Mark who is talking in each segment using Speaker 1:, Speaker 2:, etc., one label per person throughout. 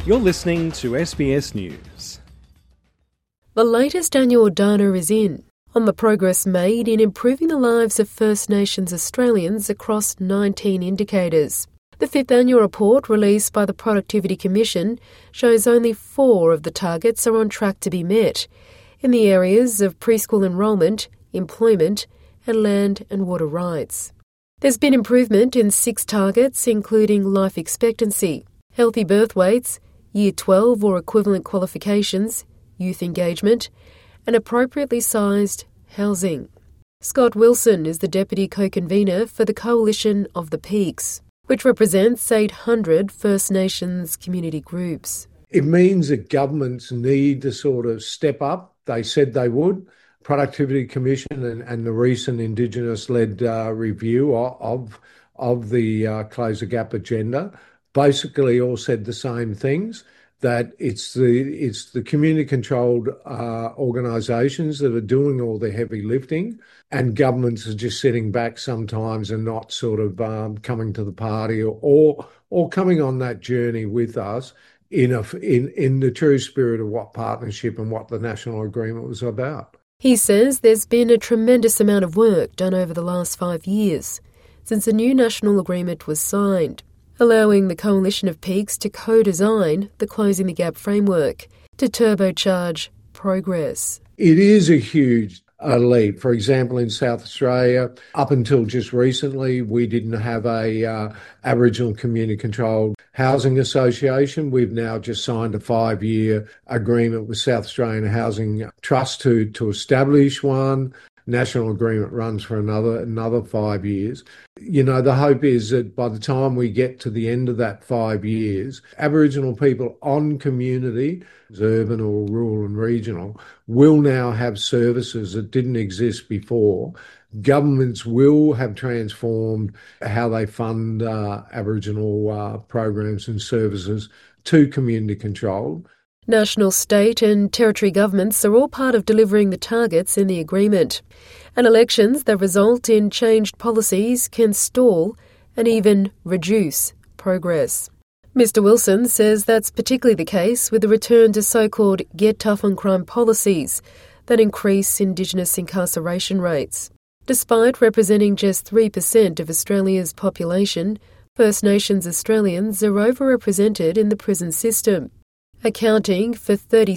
Speaker 1: You're listening to SBS News.
Speaker 2: The latest annual data is in on the progress made in improving the lives of First Nations Australians across 19 indicators. The fifth annual report released by the Productivity Commission shows only 4 of the targets are on track to be met in the areas of preschool enrolment, employment and land and water rights. There's been improvement in 6 targets including life expectancy, healthy birth weights, Year 12 or equivalent qualifications, youth engagement, and appropriately sized housing. Scott Wilson is the Deputy Co-Convener for the Coalition of the Peaks, which represents 800 First Nations community groups.
Speaker 3: It means that governments need to sort of step up. They said they would. Productivity Commission and the recent Indigenous-led review of the Close the Gap agenda basically all said the same things, that it's the community-controlled organisations that are doing all the heavy lifting, and governments are just sitting back sometimes and not sort of coming to the party or coming on that journey with us in the true spirit of what partnership and what the national agreement was about.
Speaker 2: He says there's been a tremendous amount of work done over the last 5 years since the new national agreement was signed, allowing the Coalition of Peaks to co-design the Closing the Gap framework to turbocharge progress.
Speaker 3: It is a huge leap. For example, in South Australia, up until just recently, we didn't have a Aboriginal community-controlled housing association. We've now just signed a 5-year agreement with South Australian Housing Trust to establish one. National agreement runs for another 5 years. You know, the hope is that by the time we get to the end of that 5 years, Aboriginal people on community, urban or rural and regional, will now have services that didn't exist before. Governments will have transformed how they fund Aboriginal programs and services to community control.
Speaker 2: National, state and territory governments are all part of delivering the targets in the agreement. And elections that result in changed policies can stall and even reduce progress. Mr Wilson says that's particularly the case with the return to so-called get tough on crime policies that increase Indigenous incarceration rates. Despite representing just 3% of Australia's population, First Nations Australians are overrepresented in the prison system, accounting for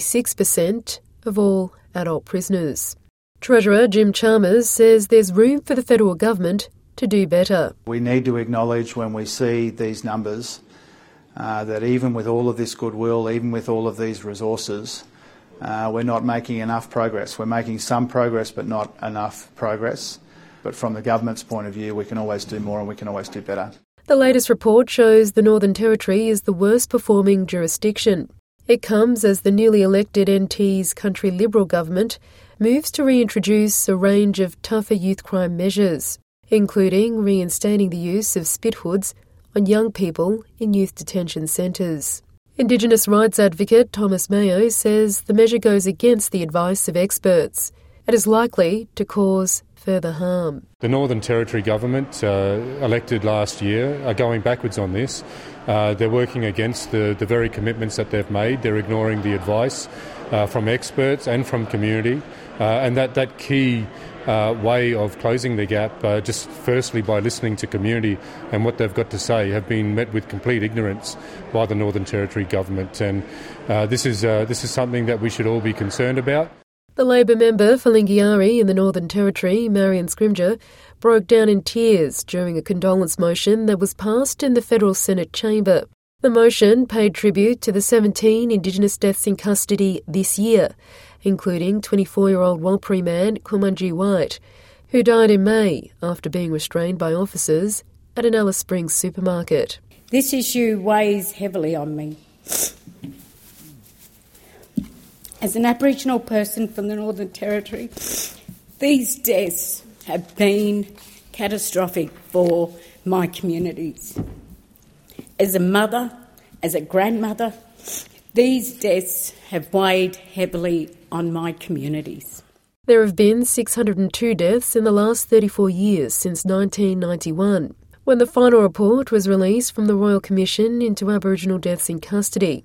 Speaker 2: 36% of all adult prisoners. Treasurer Jim Chalmers says there's room for the federal government to do better.
Speaker 4: We need to acknowledge when we see these numbers that even with all of this goodwill, even with all of these resources, we're not making enough progress. We're making some progress but not enough progress. But from the government's point of view, we can always do more and we can always do better.
Speaker 2: The latest report shows the Northern Territory is the worst performing jurisdiction. It comes as the newly elected NT's Country Liberal government moves to reintroduce a range of tougher youth crime measures, including reinstating the use of spit hoods on young people in youth detention centres. Indigenous rights advocate Thomas Mayo says the measure goes against the advice of experts and is likely to cause further harm.
Speaker 5: The Northern Territory government, elected last year, are going backwards on this. They're working against the very commitments that they've made. They're ignoring the advice from experts and from community. And that key way of closing the gap, just firstly by listening to community and what they've got to say, have been met with complete ignorance by the Northern Territory government. And this is something that we should all be concerned about.
Speaker 2: The Labor member for Lingiari in the Northern Territory, Marion Scrimgeour, broke down in tears during a condolence motion that was passed in the Federal Senate chamber. The motion paid tribute to the 17 Indigenous deaths in custody this year, including 24-year-old Warlpiri man Kumanji White, who died in May after being restrained by officers at an Alice Springs supermarket.
Speaker 6: This issue weighs heavily on me. As an Aboriginal person from the Northern Territory, these deaths have been catastrophic for my communities. As a mother, as a grandmother, these deaths have weighed heavily on my communities.
Speaker 2: There have been 602 deaths in the last 34 years since 1991, when the final report was released from the Royal Commission into Aboriginal deaths in custody.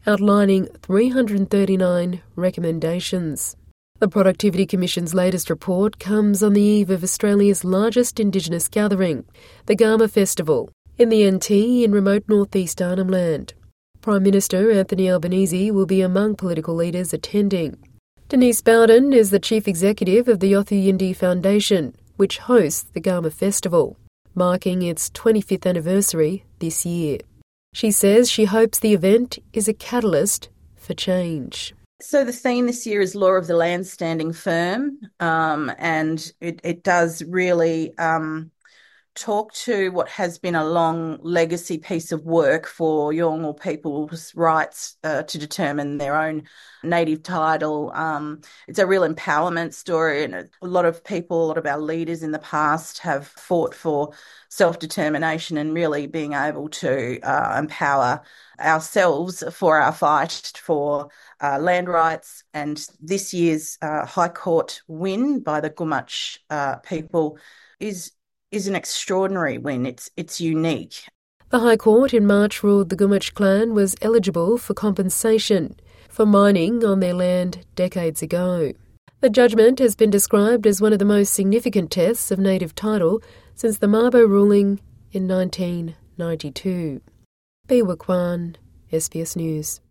Speaker 2: outlining 339 recommendations. The Productivity Commission's latest report comes on the eve of Australia's largest Indigenous gathering, the Garma Festival, in the NT in remote northeast Arnhem Land. Prime Minister Anthony Albanese will be among political leaders attending. Denise Bowden is the Chief Executive of the Yothu Yindi Foundation, which hosts the Garma Festival, marking its 25th anniversary this year. She says she hopes the event is a catalyst for change.
Speaker 7: So the theme this year is Law of the Land Standing Firm, and it does really talk to what has been a long legacy piece of work for Yolngu people's rights to determine their own native title. It's a real empowerment story, and a lot of people, a lot of our leaders in the past have fought for self-determination and really being able to empower ourselves for our fight for land rights. And this year's High Court win by the Gumatj people is an extraordinary win. It's unique.
Speaker 2: The High Court in March ruled the Gumatj clan was eligible for compensation for mining on their land decades ago. The judgment has been described as one of the most significant tests of native title since the Mabo ruling in 1992. Biwa Kwan, SBS News.